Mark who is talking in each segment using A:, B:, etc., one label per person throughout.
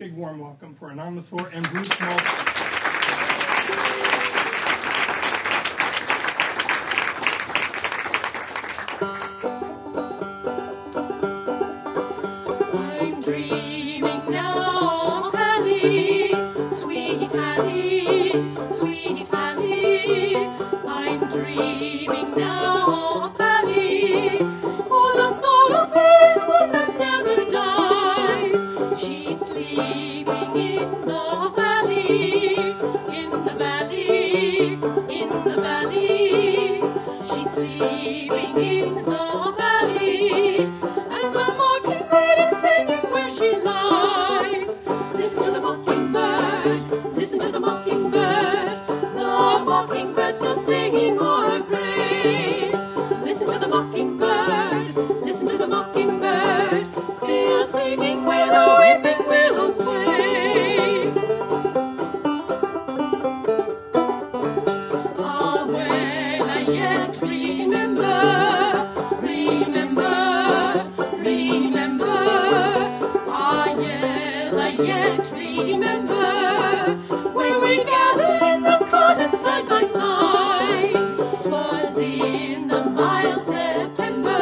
A: big warm welcome for Anonymous 4 and Bruce Smolsky.
B: Sweet Annie, I'm dreaming now of Annie. For the thought of her is one that never dies. She's sleeping in the valley, in the valley, in the valley. She's sleeping in the valley, and the mockingbird is singing where she lies. Listen to the mockingbird, listen to the mockingbird. The mockingbird's still singing o'er her grave. Listen to the mockingbird, listen to the mockingbird, still singing where the weeping willows wave. Ah, well, I yet remember, ah, yeah, I yet remember, where we gathered in the cotton side by side. 'Twas in the mild September,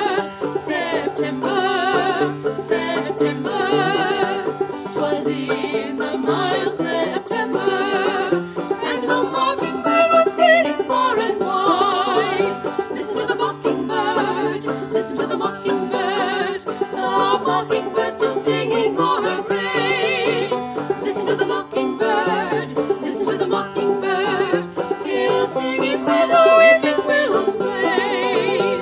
B: September. 'Twas in the mild September, and the mockingbird was singing far and wide. Listen to the mockingbird, listen to the mockingbird. The mockingbird's still singing o'er her grave. Listen to the mockingbird, listen to the mockingbird, still singing where the weeping willows wave.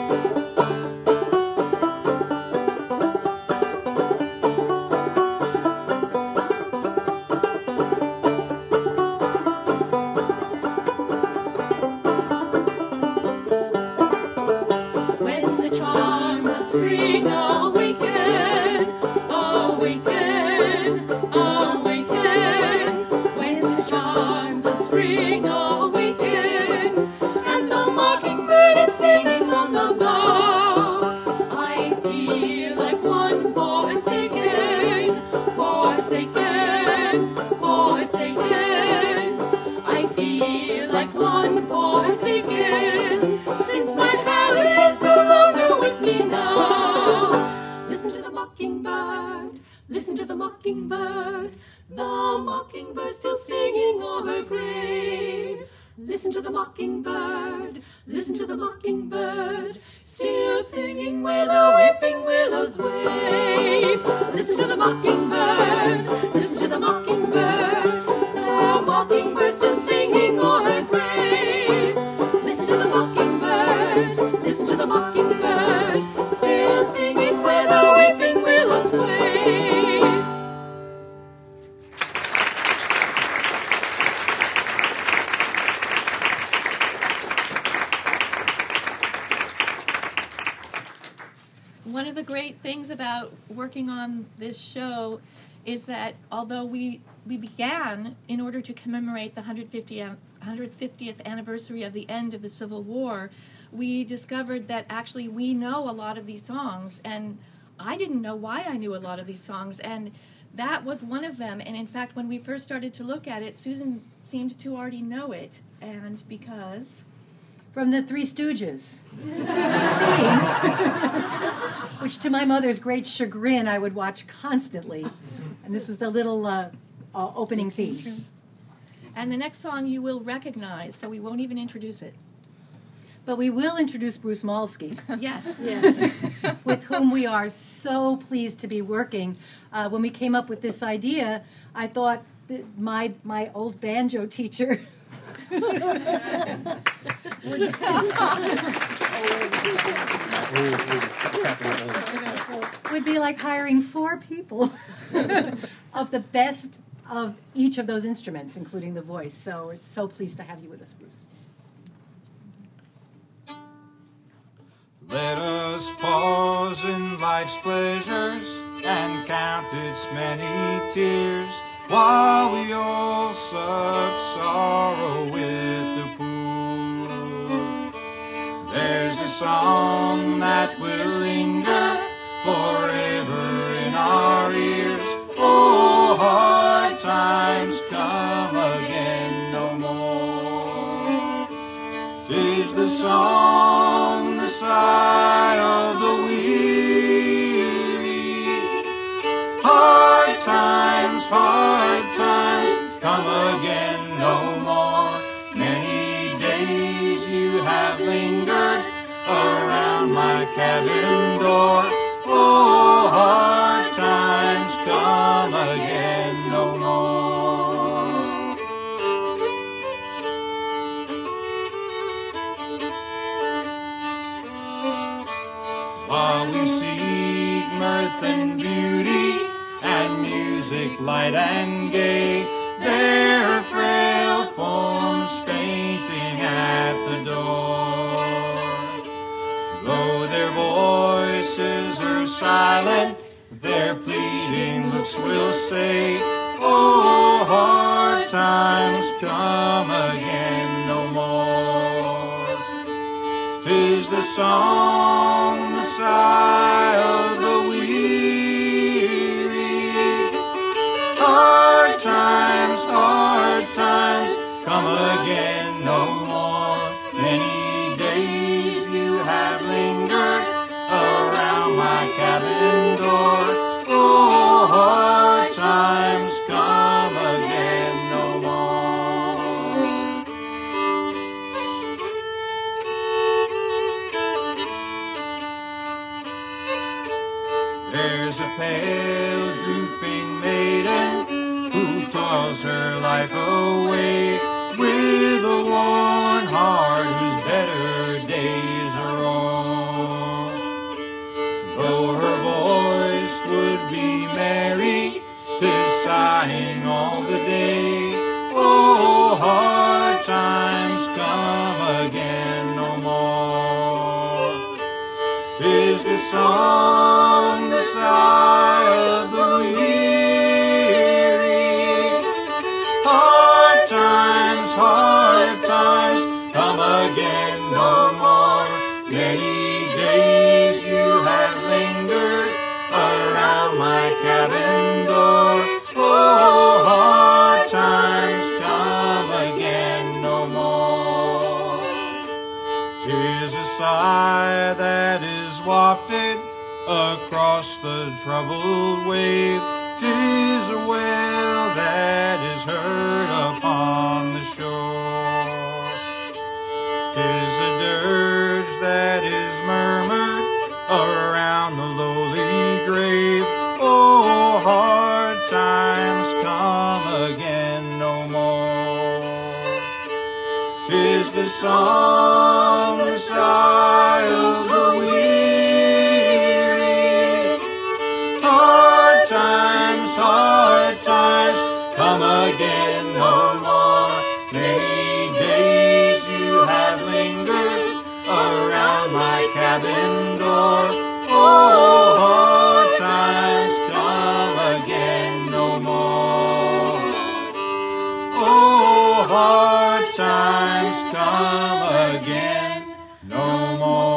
B: When the charms of spring awaken, awaken, awaken. When the charms of spring awaken, and the mockingbird is singing on the bough, I feel like one forsaken, forsaken, forsaken. I feel like one forsaken, since my Harry is no longer with me now. Listen to the mockingbird, listen to the mockingbird. The mockingbird still singing o'er her grave. Listen to the mockingbird, listen to the mockingbird, still singing where the weeping willows wave. Listen to the mockingbird, listen to the mockingbird. The mockingbird still singing o'er her grave. Listen to the mockingbird, listen to the mockingbird, still singing where the weeping willows wave.
C: One of the great things about working on this show is that although we began in order to commemorate the 150th anniversary of the end of the Civil War, we discovered that actually we know a lot of these songs, and I didn't know why I knew a lot of these songs, and that was one of them. And in fact, when we first started to look at it, Susan seemed to already know it, and because...
D: From the Three Stooges. Which, to my mother's great chagrin, I would watch constantly. And this was the little opening theme.
C: And the next song you will recognize, so we won't even introduce it.
D: But we will introduce Bruce Smolsky.
C: Yes.
D: Yes. With whom we are so pleased to be working. When we came up with this idea, I thought that my old banjo teacher would be like hiring 4 people of the best of each of those instruments, including the voice. So we're so pleased to have you with us, Bruce.
E: Let us pause in life's pleasures and count its many tears, while we all sup sorrow with the poor. There's a song that will linger forever in our ears. Oh, song, the sigh of the weary. Hard times come again no more. Many days you have lingered around my cabin door. Oh, hard times come again no more. While we seek mirth and beauty and music light and gay, there are frail forms fainting at the door. Though their voices are silent, their pleading looks will say, oh, hard times come again no more. 'Tis the song, the sigh of the weary. Hard times come again no more. Many days you have lingered around my cabin door. Oh, hard times come again no more. There's a pale, drooping maiden who toils her life away with a worn heart whose better days are o'er. Though her voice would be merry, 'tis sighing all the day. Oh, hard times come again no more. 'Tis the song, the sigh of the weary. Hard times come again no more. Many days you have lingered around my cabin door. Oh, hard times come again no more. 'Tis a sigh that is wafted across the troubled wave. 'Tis a wail that is heard upon the shore. 'Tis a dirge that is murmured around the lowly grave. Oh, hard times come again no more. 'Tis the song, the sigh of the weary. Hard times come again no more. Many days you have lingered around my cabin door. Oh, hard times come again no more. Oh, hard times come again no more.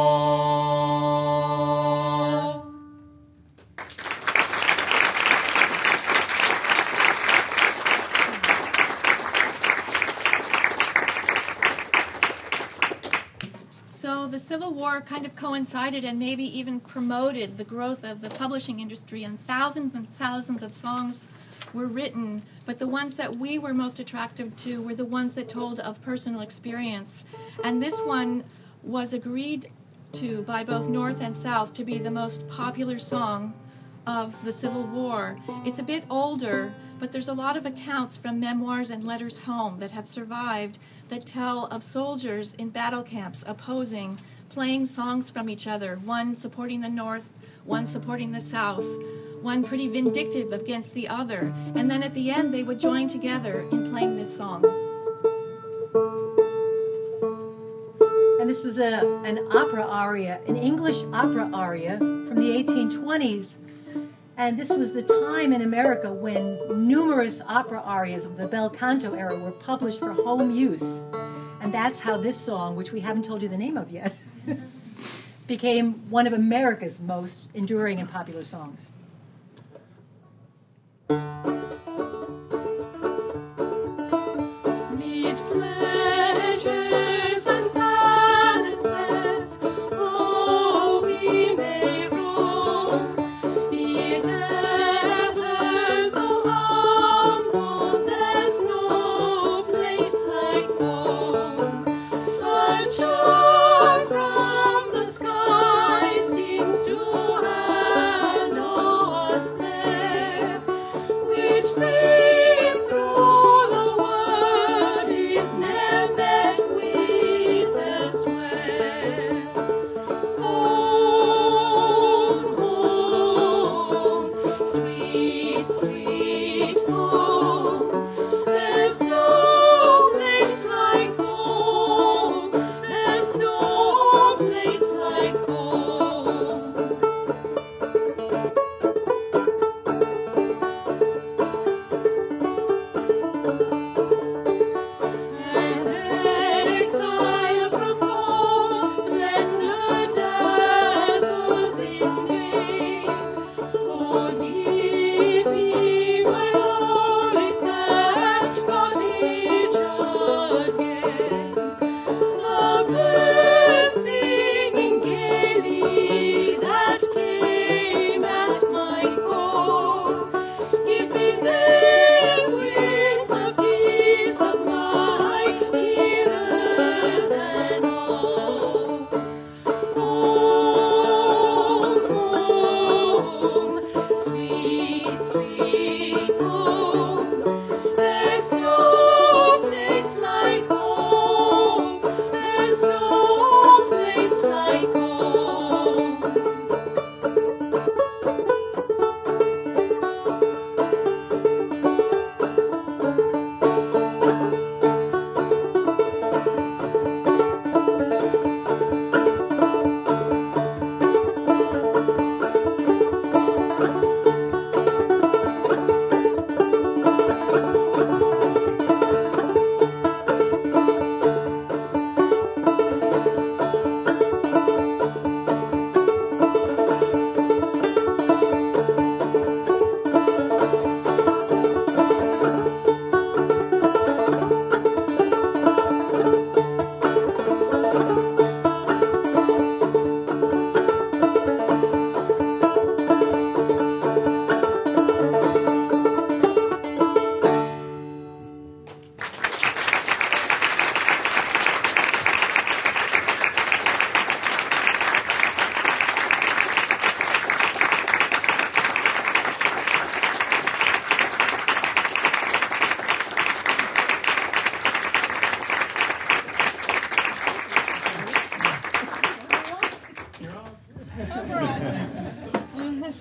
C: So the Civil War kind of coincided and maybe even promoted the growth of the publishing industry, and thousands of songs were written, but the ones that we were most attracted to were the ones that told of personal experience. And this one was agreed to by both North and South to be the most popular song of the Civil War. It's a bit older, but there's a lot of accounts from memoirs and letters home that have survived that tell of soldiers in battle camps opposing, playing songs from each other, one supporting the North, one supporting the South, one pretty vindictive against the other, and then at the end they would join together in playing this song.
D: And this is an opera aria, an English opera aria from the 1820s. And this was the time in America when numerous opera arias of the bel canto era were published for home use. And that's how this song, which we haven't told you the name of yet, became one of America's most enduring and popular songs.
B: Meet pleasures and palaces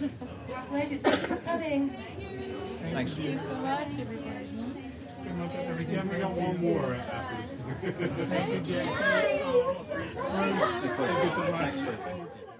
D: Pleasure. Thank you for coming.
E: Thanks.
C: Thank you so much, everybody.
A: We got one more after. Thank you, Jay. Thank you so much.